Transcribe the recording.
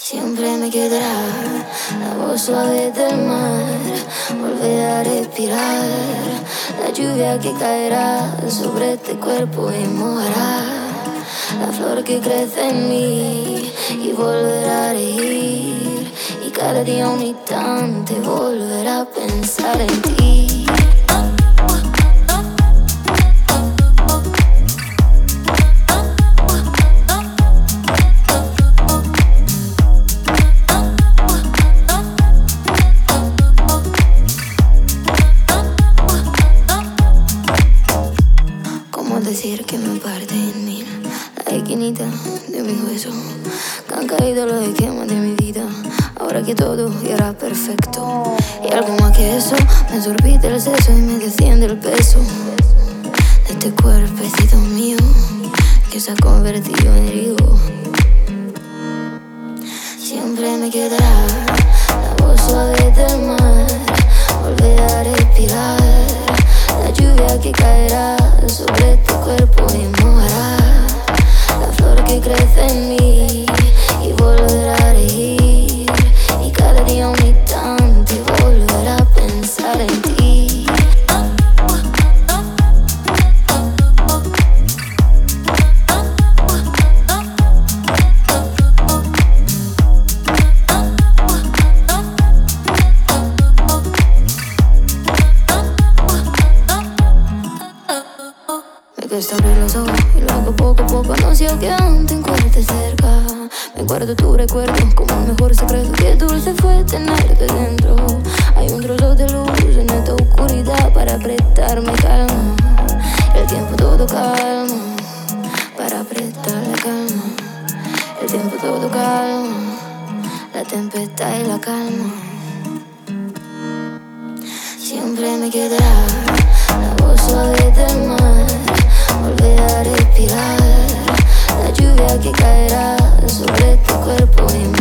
Siempre me quedará la voz suave del mar, volver a respirar, la lluvia que caerá sobre este cuerpo y mojará la flor que crece en mí y volverá a reír, y cada día un instante volverá a pensar en ti. Decir que me parte en mil la esquinita de mis huesos, que han caído los esquemas de mi vida, ahora que todo ya era perfecto. Y algo más que eso, me sorbite el seso y me desciende el peso de este cuerpecito mío que se ha convertido en río. Siempre me quedará la voz suave del mar, volver a respirar, la lluvia que caerá sobre tu cuerpo y mojará la flor que crece en mí y volverá a reír, y cada día un instante volverá a pensar en ti. Me cuesta abrir los ojos y luego poco a poco anuncio que aún te encuentres cerca. Me guardo tu recuerdo como el mejor secreto, que dulce fue tenerte dentro. Hay un trozo de luz en esta oscuridad para prestarme calma. El tiempo todo calma, para prestarle calma. El tiempo todo calma, la tempestad y la calma. Siempre me quedará la voz suave del mar, volver a respirar, la lluvia que caerá sobre tu cuerpo y